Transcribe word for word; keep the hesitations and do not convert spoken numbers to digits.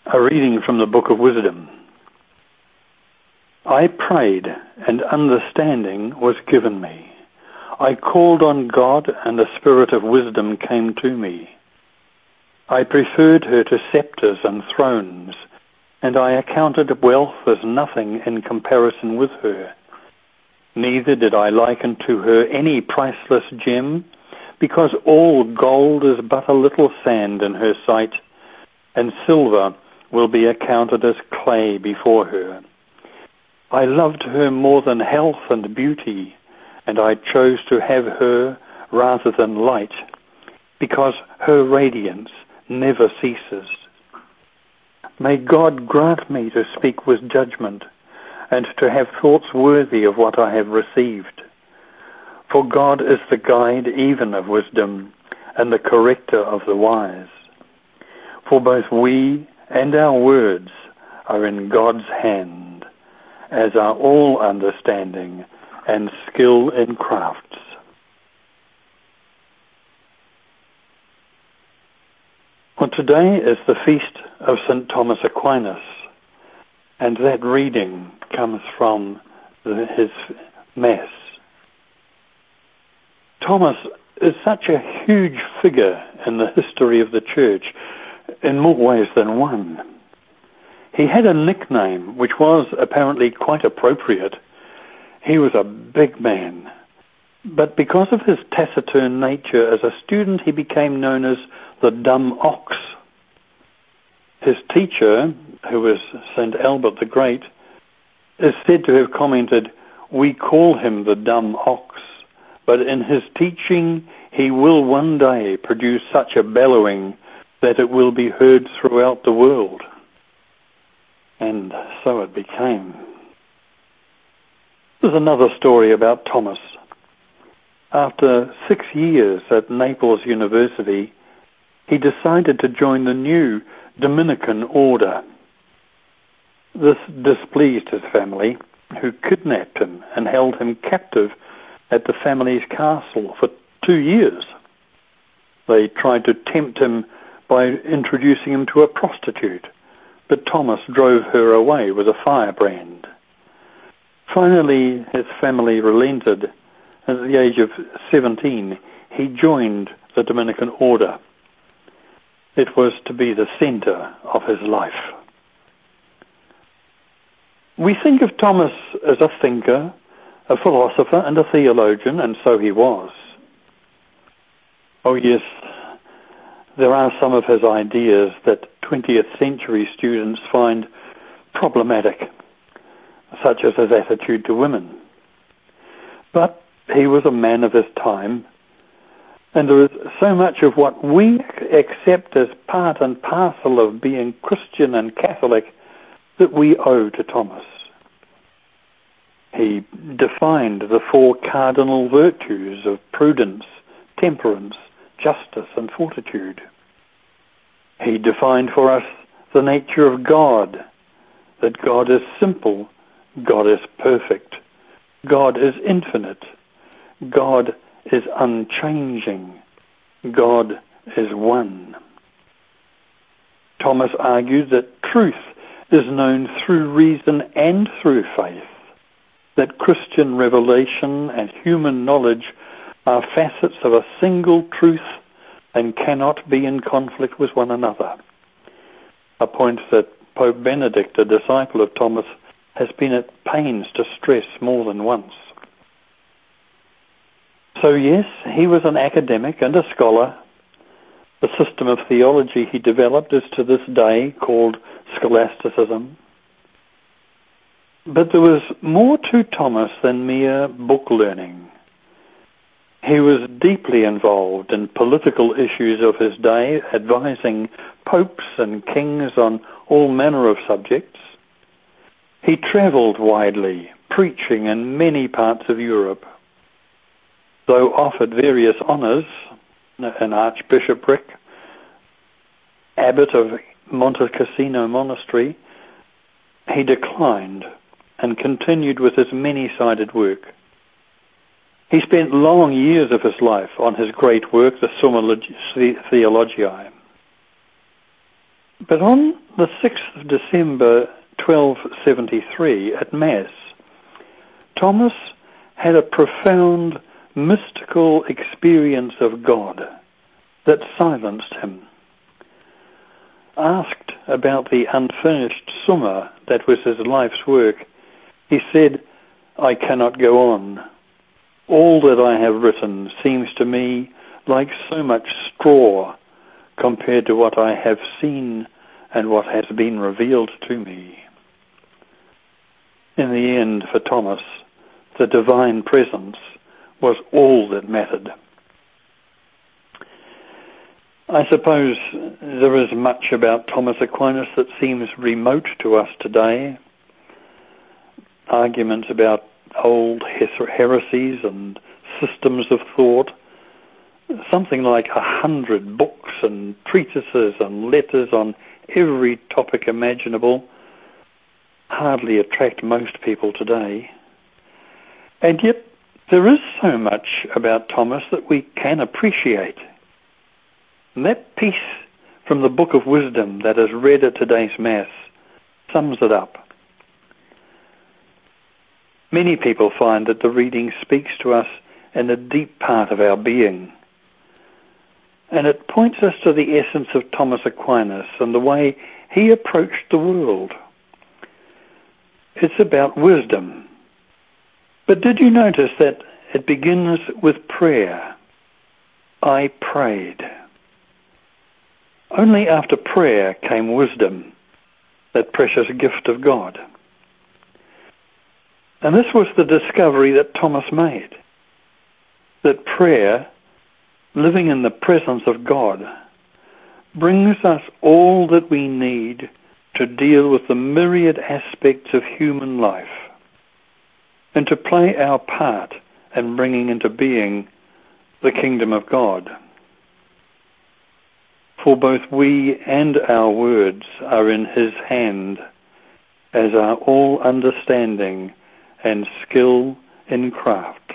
A reading from the Book of Wisdom. I prayed, and understanding was given me. I called on God, and the spirit of wisdom came to me. I preferred her to scepters and thrones, and I accounted wealth as nothing in comparison with her. Neither did I liken to her any priceless gem, because all gold is but a little sand in her sight, and silver will be accounted as clay before her. I loved her more than health and beauty, and I chose to have her rather than light, because her radiance never ceases. May God grant me to speak with judgment, and to have thoughts worthy of what I have received. For God is the guide even of wisdom, and the corrector of the wise. For both we and our words are in God's hand, as are all understanding and skill in crafts. Well, today is the feast of Saint Thomas Aquinas, and that reading comes from the, his Mass. Thomas is such a huge figure in the history of the Church, in more ways than one. He had a nickname which was apparently quite appropriate. He was a big man. But because of his taciturn nature as a student, he became known as the dumb ox. His teacher, who was Saint Albert the Great, is said to have commented, "We call him the dumb ox, but in his teaching he will one day produce such a bellowing that it will be heard throughout the world." And so it became. There's another story about Thomas. After six years at Naples University, he decided to join the new Dominican order. This displeased his family, who kidnapped him and held him captive at the family's castle for two years. They tried to tempt him by introducing him to a prostitute, but Thomas drove her away with a firebrand. Finally, his family relented. At the age of seventeen, he joined the Dominican order. It was to be the center of his life. We think of Thomas as a thinker, a philosopher, and a theologian, and so he was. Oh yes, there are some of his ideas that twentieth century students find problematic, such as his attitude to women. But he was a man of his time, and there is so much of what we accept as part and parcel of being Christian and Catholic that we owe to Thomas. He defined the four cardinal virtues of prudence, temperance, justice, and fortitude. He defined for us the nature of God, that God is simple, God is perfect, God is infinite, God is unchanging, God is one. Thomas argued that truth is known through reason and through faith, that Christian revelation and human knowledge are facets of a single truth and cannot be in conflict with one another, a point that Pope Benedict, a disciple of Thomas, has been at pains to stress more than once. So yes, he was an academic and a scholar. The system of theology he developed is to this day called scholasticism. But there was more to Thomas than mere book learning. He was deeply involved in political issues of his day, advising popes and kings on all manner of subjects. He traveled widely, preaching in many parts of Europe. Though offered various honors, an archbishopric, abbot of Monte Cassino Monastery, he declined and continued with his many-sided work. He spent long years of his life on his great work, the Summa Theologiae. But on the sixth of December twelve seventy-three at Mass, Thomas had a profound mystical experience of God that silenced him. Asked about the unfinished Summa that was his life's work, he said, "I cannot go on. All that I have written seems to me like so much straw compared to what I have seen and what has been revealed to me." In the end, for Thomas, the divine presence was all that mattered. I suppose there is much about Thomas Aquinas that seems remote to us today. Arguments about old heresies and systems of thought. Something like a hundred books and treatises and letters on every topic imaginable hardly attract most people today. And yet there is so much about Thomas that we can appreciate. And that piece from the Book of Wisdom that is read at today's Mass sums it up. Many people find that the reading speaks to us in a deep part of our being. And it points us to the essence of Thomas Aquinas and the way he approached the world. It's about wisdom. But did you notice that it begins with prayer? I prayed. Only after prayer came wisdom, that precious gift of God. And this was the discovery that Thomas made, that prayer, living in the presence of God, brings us all that we need to deal with the myriad aspects of human life and to play our part in bringing into being the kingdom of God. For both we and our words are in his hand, as are all understanding and skill in craft.